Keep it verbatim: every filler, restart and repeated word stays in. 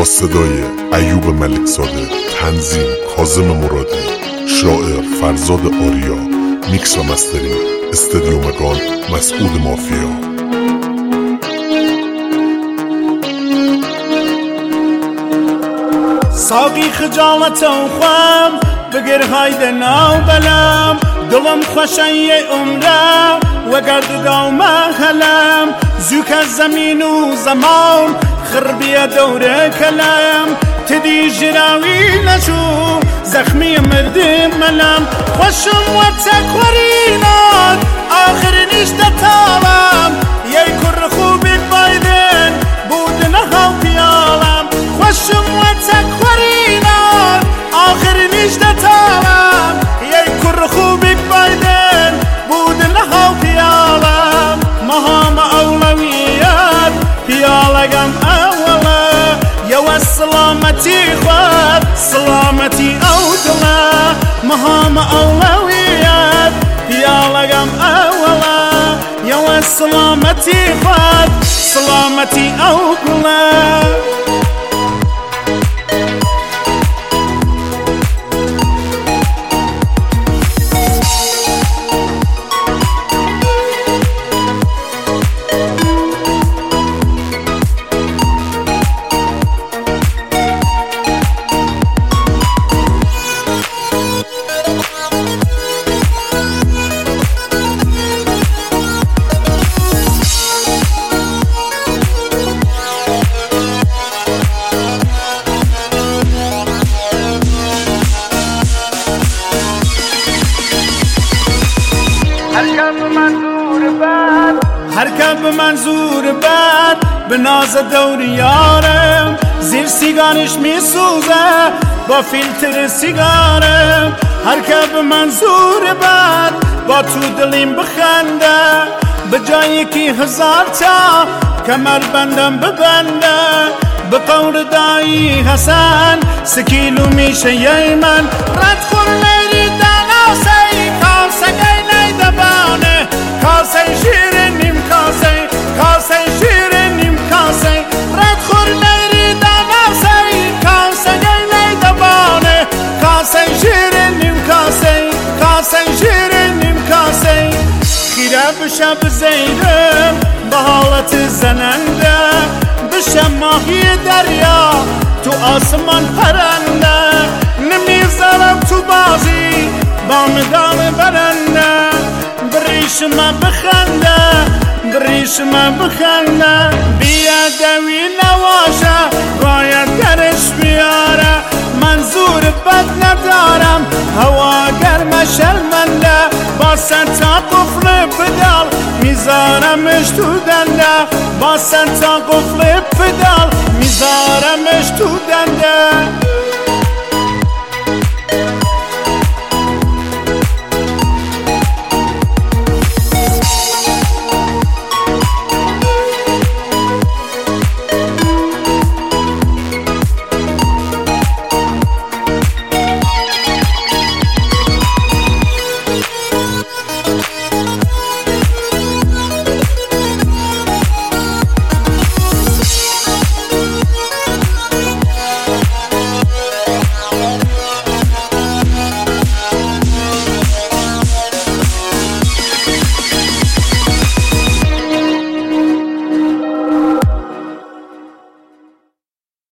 صدای ایوب ملکزاده، تنظیم کاظم مرادی، شاعر فرزاد آریا، میکس و مسترینگ استودیو مگان مسعود مافیا. ساقی خجالت و خوام بگر هایده ناو بلم دلم خوشی عمره و گرد داو محلم زوک از زمین و زمان خربی دوره کلم تدی جراوی نشو زخمی مردم ملم خوشم و تکورینات آخر نیشت تالم یه کر خوبی بایدن بود نهاو پیالم خوشم و تکورینات آخر نیشت تالم یه کر خوبی بایدن بود نهاو پیالم مهام اولویات پیالگم اولا یو سلامتی خواد سلامتی اودلا مهام اولویات پیالگم اولا یو سلامتی خواد سلامتی اودلا. هرکب منظور بد به ناز دور یارم زیر سیگارش می سوزه با فیلتر سیگارم هرکب منظور بد با تو دلیم بخنده به جایی که هزار تا کمر بندم ببنده به قول دایی حسن سکیلو میشه یه من رد خور لیری دناسه کاسه گی نیدبانه کاسه شیر نیم کاسه کاسه شیر نیم کاسه رد خور لیری دناسه کاسه گی نیدبانه کاسه شیر نیم کاسه کاسه شیر نیم کاسه خیره بشه بزیرم به حالت زننده بشه ماهی دریا تو آسمان پرنده نمیذارم تو بازی با مدال برنده بریشم بخنده بریشم بخنده بیادوی نواشه باید گرش بیاره منظور بد ندارم هوا گرم شرمنده با سنتا قفل پدال میذارمش تو دنده با سنتا قفل پدال میذارمش تو دنده.